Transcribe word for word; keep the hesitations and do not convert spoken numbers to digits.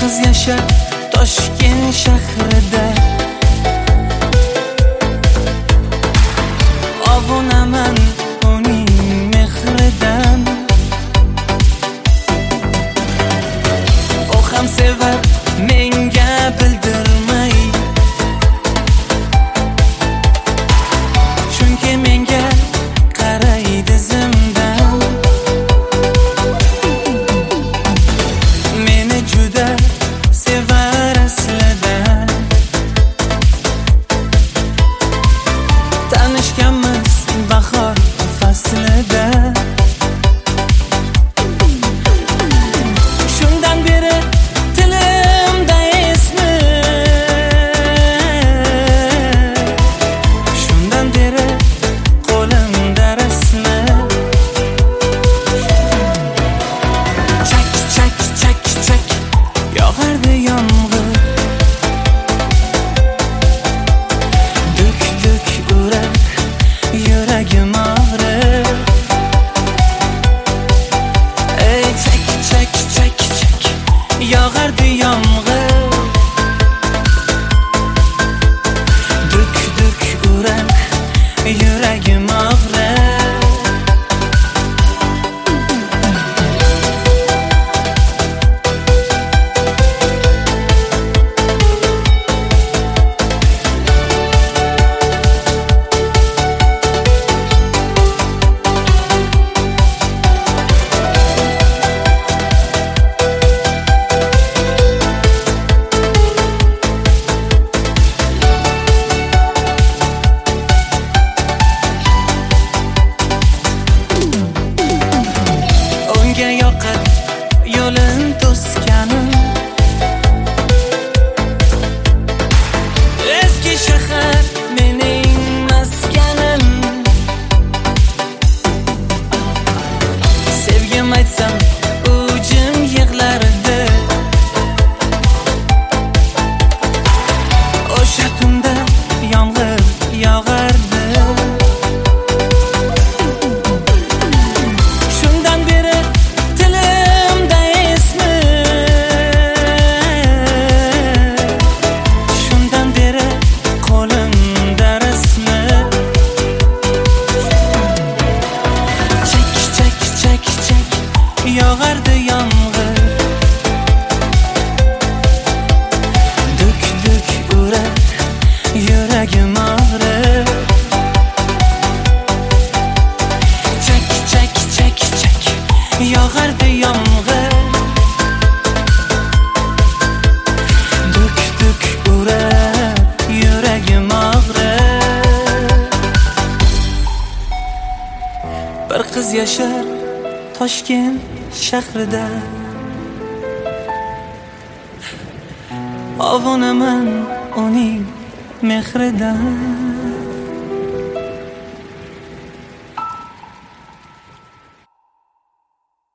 qiz yashar Toshkent shahrida. Obunaman uning mehridan. O ham sevar menga bildirmay, chunki menga qaraydi zimdan. Meni juda sevar aslida. Tanishganmiz bahor faslida. Shundan beri tilimda esmi, shundan beri qo'limda rasmi. Chak chak chak chak yog'ardi yomg'ir, duk duk urar yuragim og'rir. Ey chak chak chak chak yog'ardi yomg'ir, duk duk urar yuragim og'rir. Unga yoqar yo'lin to'sganim, eski shahar mening maskanim. Sevgim aytsam u jim yig'lardi. O'sha tunda yomg'ir yog'ardi. Shundan beri tilimda esmi, shundan beri qo'limda rasmi. Chak chak chak chak yog'ardi yomg'ir, duk duk urar yuragim og'rir. Chak chak chak chak yog'ardi yomg'ir, duk duk urar yuragim og'rir. Bir qiz yashar Toshkent shahrida. Obunaman uning mehridan.